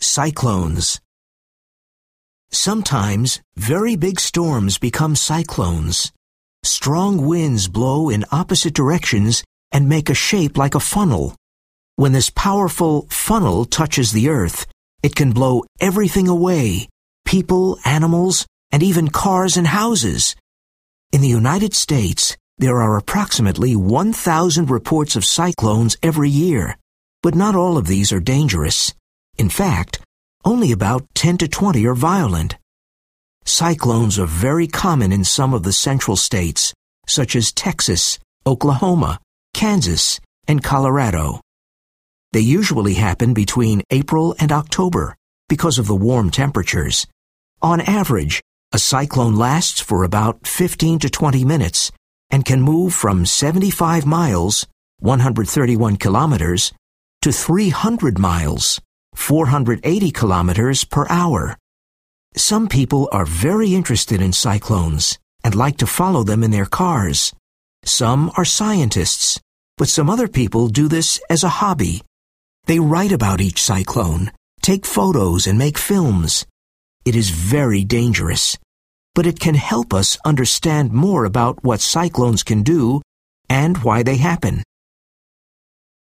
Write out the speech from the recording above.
Cyclones. Sometimes very big storms become cyclones. Strong winds blow in opposite directions and make a shape like a funnel. When this powerful funnel touches the earth, it can blow everything away, people, animals, and even cars and houses. In the United States, there are approximately 1,000 reports of cyclones every year, but not all of these are dangerous. In fact, only about 10 to 20 are violent. Cyclones are very common in some of the central states, such as Texas, Oklahoma, Kansas, and Colorado. They usually happen between April and October because of the warm temperatures. On average, a cyclone lasts for about 15 to 20 minutes and can move from 75 miles, 131 kilometers, to 300 miles, 480 kilometers per hour. Some people are very interested in cyclones and like to follow them in their cars. Some are scientists, but some other people do this as a hobby. They write about each cyclone, take photos, and make films. It is very dangerous, but it can help us understand more about what cyclones can do and why they happen.